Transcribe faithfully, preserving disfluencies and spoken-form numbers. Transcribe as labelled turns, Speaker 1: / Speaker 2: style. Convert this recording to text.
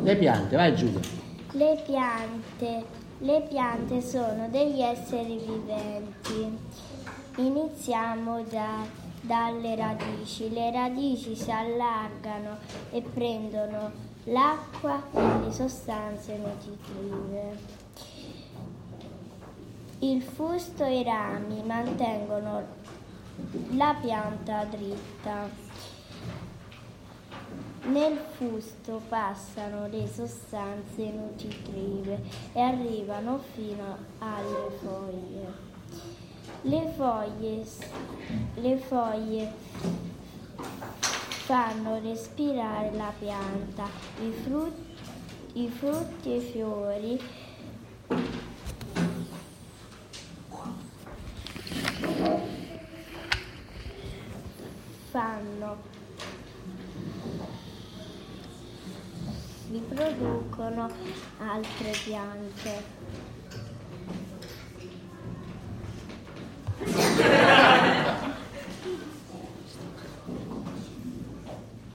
Speaker 1: Le piante, vai Giulia.
Speaker 2: Le piante, le piante sono degli esseri viventi. Iniziamo da, dalle radici. Le radici si allargano e prendono l'acqua e le sostanze nutritive. Il fusto e i rami mantengono la pianta dritta. Nel fusto passano le sostanze nutritive e arrivano fino alle foglie. Le foglie, le foglie fanno respirare la pianta. I frutti, i frutti e i fiori fanno, riproducono altre piante.